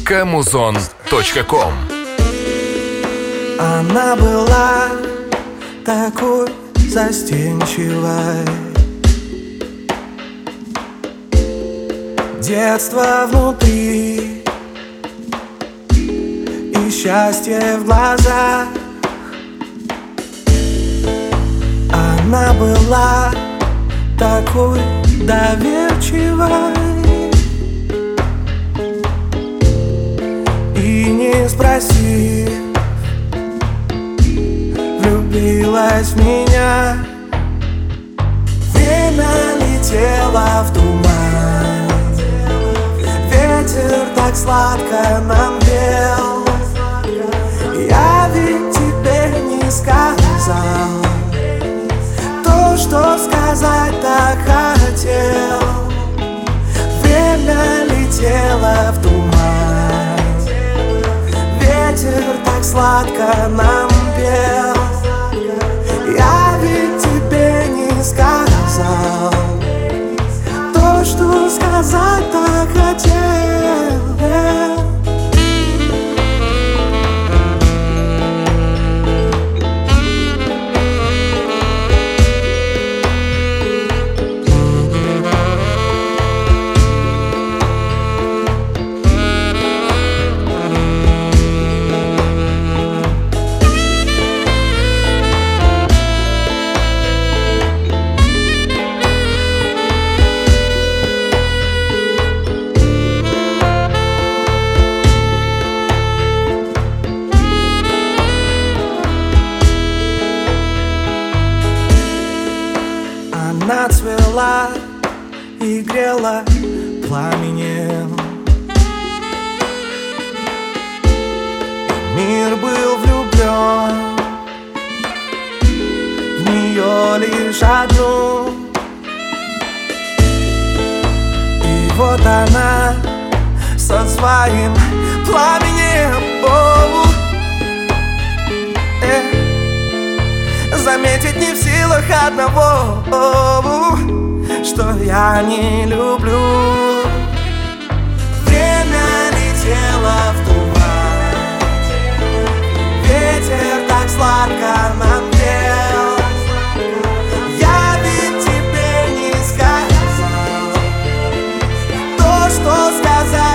kmuzon.com. Она была такой застенчивой, детство внутри и счастье в глазах. Она была такой доверчивой и, не спросив, влюбилась в меня. Время летело в туман, ветер так сладко нам пел. Я ведь тебе не сказал то, что сказать так хотел. Время летело в туман, ветер так сладко нам пел. Я ведь тебе не сказал то, что сказать так хотел. Она цвела и грела пламенем, и мир был влюблен в нее лишь одну. И вот она со своим пламенем, заметить не в силах одного, что я не люблю. Время летело в туман, ветер так сладко нам пел. Я ведь тебе не сказал то, что сказать